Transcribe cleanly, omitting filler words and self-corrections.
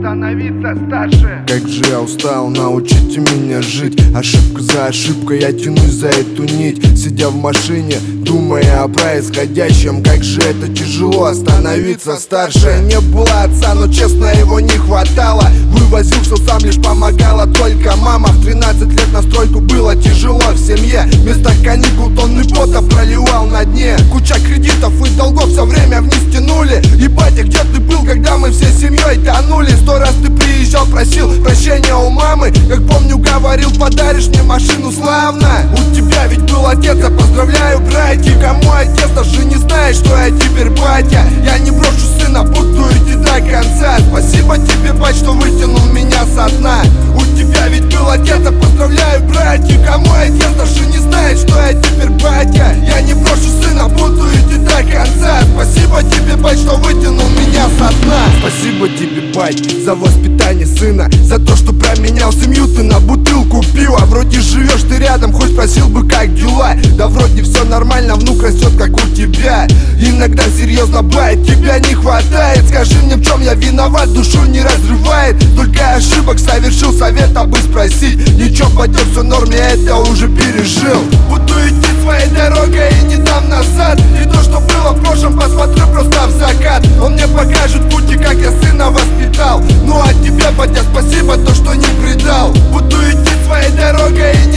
становиться старше. Как же я устал, научите меня жить. Ошибка за ошибкой, я тянусь за эту нить. Сидя в машине, думая о происходящем. Как же это тяжело становиться старше. Не было отца, но честно его не хватало. Вывозил все сам, лишь помогала только мама. В 13 лет на стройку было тяжело в семье. Вместо каникул тонны пота проливал на дне. Куча кредитов и долгов все время вниз тянули. И батя, где ты был, когда мы всей семьей тонули? 100 раз ты приезжал, просил прощения у мамы. Как помню, говорил, подаришь мне машину, славно. У тебя ведь был отец, я поздравляю, братья. Кому отец, даже не знает, что я теперь батя. Я не брошу сына, буду идти до конца. Спасибо тебе, бать, что вытянул меня со дна. У тебя ведь был отец, я поздравляю, братья. Кому отец, даже не знает, что я теперь батя. Я не брошу сына, буду идти до конца. Спасибо тебе, бать, что вытянул меня со дна. Спасибо тебе, бать, за воспитание сына. За то, что променял семью ты на бутылку пива. Вроде живешь ты рядом, хоть спросил бы, как дела. Да вроде все нормально, внук растет, как у тебя. Иногда серьезно, бать, тебя не хватает. Скажи мне, в чем я виноват, душу не разрывает. Только ошибок совершил, совета бы спросить. Ничего, пойдет, все норм, я это уже пережил. Буду идти своей дорогой и не дам назад. И то, что было в прошлом, посмотрю просто в закат. Он мне покажет пути, как я сына воспитал. Ну а тебе, батя, спасибо, то, что не предал. Буду идти своей дорогой и